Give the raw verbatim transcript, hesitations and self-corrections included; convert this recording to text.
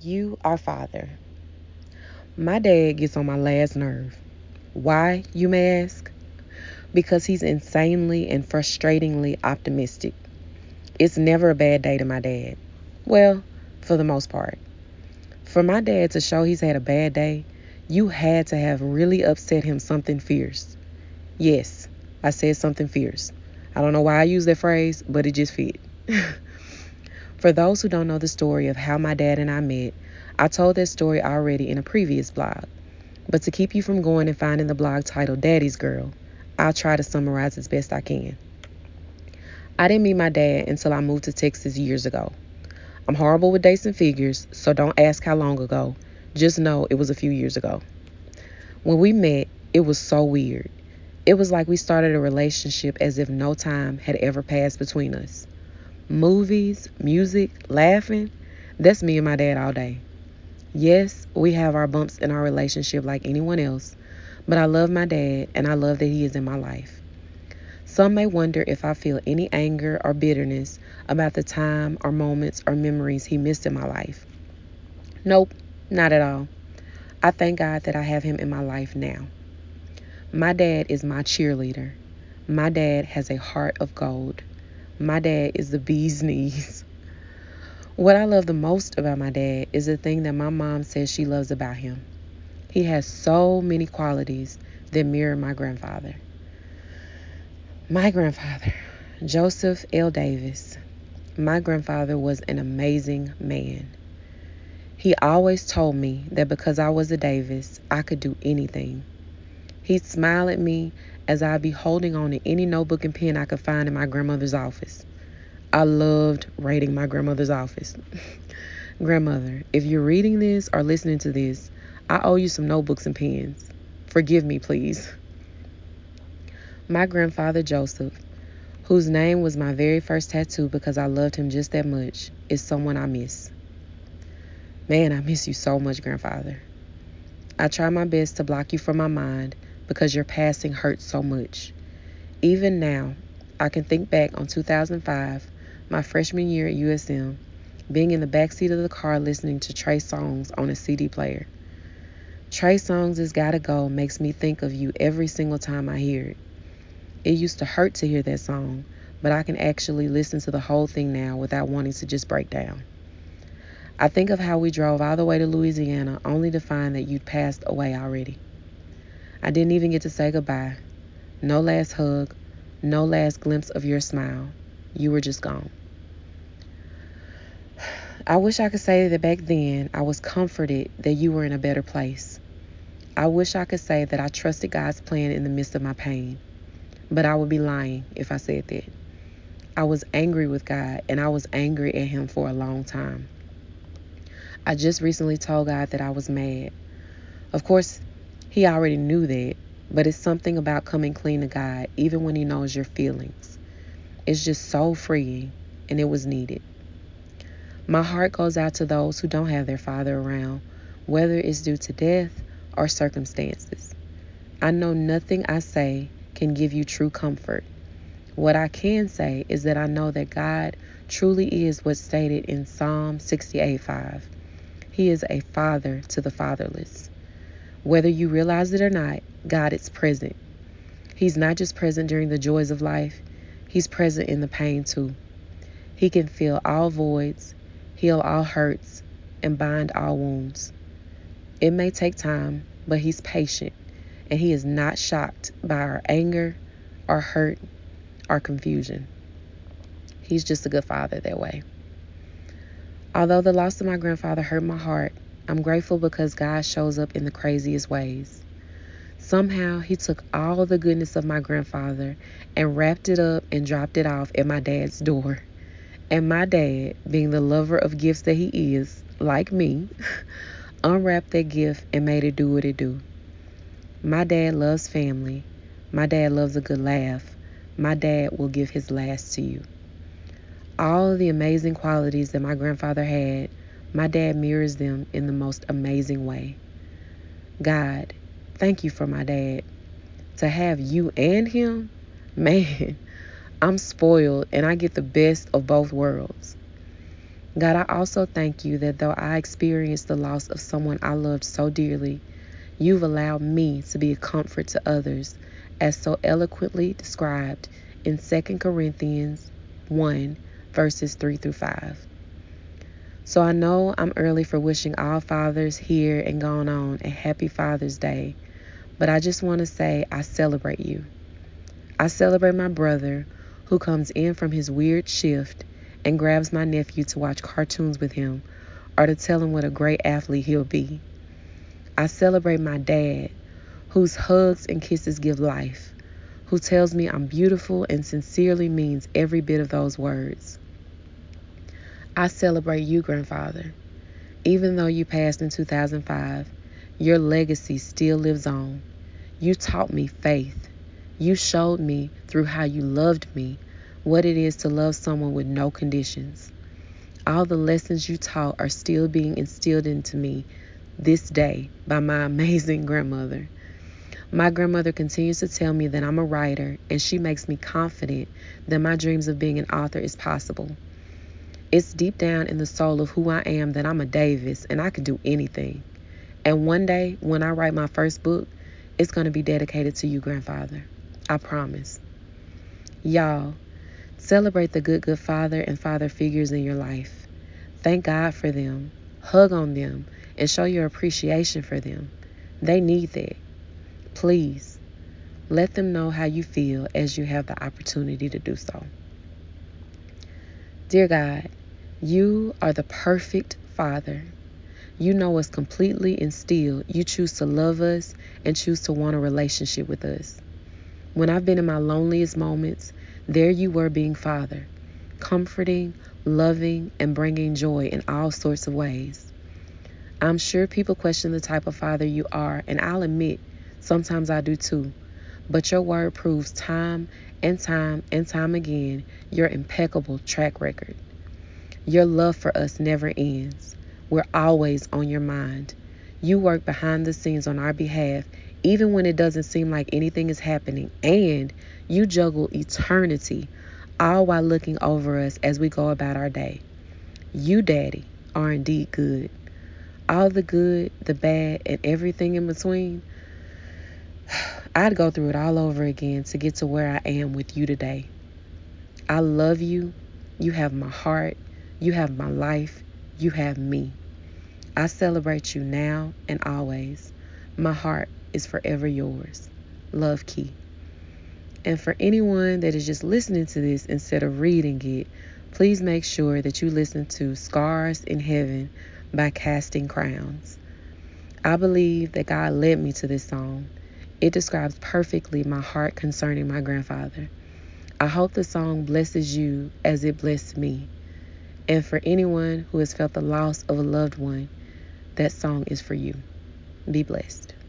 You, our father. My dad gets on my last nerve. Why, you may ask? Because he's insanely and frustratingly optimistic. It's never a bad day to my dad. Well, for the most part. For my dad to show he's had a bad day, you had to have really upset him something fierce. Yes, I said something fierce. I don't know why I use that phrase, but it just fit. For those who don't know the story of how my dad and I met, I told that story already in a previous blog. But to keep you from going and finding the blog titled Daddy's Girl, I'll try to summarize as best I can. I didn't meet my dad until I moved to Texas years ago. I'm horrible with dates and figures, so don't ask how long ago. Just know it was a few years ago. When we met, it was so weird. It was like we started a relationship as if no time had ever passed between us. Movies, music, laughing, that's me and my dad all day. Yes, we have our bumps in our relationship like anyone else, but I love my dad and I love that he is in my life. Some may wonder if I feel any anger or bitterness about the time or moments or memories he missed in my life. Nope, not at all. I thank God that I have him in my life now. My dad is my cheerleader. My dad has a heart of gold. My dad is the bee's knees. What I love the most about my dad is the thing that my mom says she loves about him. He has so many qualities that mirror my grandfather. My grandfather, Joseph L. Davis. My grandfather was an amazing man. He always told me that because I was a Davis, I could do anything. He'd smile at me as I'd be holding on to any notebook and pen I could find in my grandmother's office. I loved raiding my grandmother's office. Grandmother, if you're reading this or listening to this, I owe you some notebooks and pens. Forgive me, please. My grandfather, Joseph, whose name was my very first tattoo because I loved him just that much, is someone I miss. Man, I miss you so much, grandfather. I try my best to block you from my mind because your passing hurts so much. Even now, I can think back on two thousand five, my freshman year at U S M, being in the backseat of the car listening to Trey Songz on a C D player. Trey Songz' Gotta Go makes me think of you every single time I hear it. It used to hurt to hear that song, but I can actually listen to the whole thing now without wanting to just break down. I think of how we drove all the way to Louisiana only to find that you'd passed away already. I didn't even get to say goodbye. No last hug, no last glimpse of your smile. You were just gone. I wish I could say that back then I was comforted that you were in a better place. I wish I could say that I trusted God's plan in the midst of my pain, but I would be lying if I said that. I was angry with God, and I was angry at him for a long time. I just recently told God that I was mad. Of course, he already knew that, but it's something about coming clean to God, even when he knows your feelings. It's just so freeing, and it was needed. My heart goes out to those who don't have their father around, whether it's due to death or circumstances. I know nothing I say can give you true comfort. What I can say is that I know that God truly is what's stated in Psalm sixty-eight five. He is a father to the fatherless. Whether you realize it or not, God is present. He's not just present during the joys of life, he's present in the pain too. He can fill all voids, heal all hurts, and bind all wounds. It may take time, but he's patient, and he is not shocked by our anger, our hurt, our confusion. He's just a good father that way. Although the loss of my grandfather hurt my heart, I'm grateful because God shows up in the craziest ways. Somehow, he took all the goodness of my grandfather and wrapped it up and dropped it off at my dad's door. And my dad, being the lover of gifts that he is, like me, unwrapped that gift and made it do what it do. My dad loves family. My dad loves a good laugh. My dad will give his last to you. All of the amazing qualities that my grandfather had, my dad mirrors them in the most amazing way. God, thank you for my dad. To have you and him, man, I'm spoiled and I get the best of both worlds. God, I also thank you that though I experienced the loss of someone I loved so dearly, you've allowed me to be a comfort to others, as so eloquently described in Second Corinthians one, verses three through five. So I know I'm early for wishing all fathers here and gone on a happy Father's Day, but I just want to say I celebrate you. I celebrate my brother who comes in from his weird shift and grabs my nephew to watch cartoons with him or to tell him what a great athlete he'll be. I celebrate my dad whose hugs and kisses give life, who tells me I'm beautiful and sincerely means every bit of those words. I celebrate you, grandfather. Even though you passed in two thousand five, your legacy still lives on. You taught me faith. You showed me through how you loved me what it is to love someone with no conditions. All the lessons you taught are still being instilled into me this day by my amazing grandmother. My grandmother continues to tell me that I'm a writer, and she makes me confident that my dreams of being an author is possible. It's deep down in the soul of who I am that I'm a Davis and I can do anything. And one day, when I write my first book, it's going to be dedicated to you, grandfather. I promise. Y'all, celebrate the good, good father and father figures in your life. Thank God for them. Hug on them and show your appreciation for them. They need that. Please, let them know how you feel as you have the opportunity to do so. Dear God, you are the perfect Father. You know us completely and still you choose to love us and choose to want a relationship with us. When I've been in my loneliest moments, there you were being Father, comforting, loving, and bringing joy in all sorts of ways. I'm sure people question the type of father you are, and I'll admit, sometimes I do too. But your word proves time and time and time again your impeccable track record. Your love for us never ends. We're always on your mind. You work behind the scenes on our behalf, even when it doesn't seem like anything is happening. And you juggle eternity, all while looking over us as we go about our day. You, Daddy, are indeed good. All the good, the bad, and everything in between. I'd go through it all over again to get to where I am with you today. I love you. You have my heart. You have my life. You have me. I celebrate you now and always. My heart is forever yours. Love, Key. And for anyone that is just listening to this instead of reading it, please make sure that you listen to Scars in Heaven by Casting Crowns. I believe that God led me to this song. It describes perfectly my heart concerning my grandfather. I hope the song blesses you as it blessed me. And for anyone who has felt the loss of a loved one, that song is for you. Be blessed.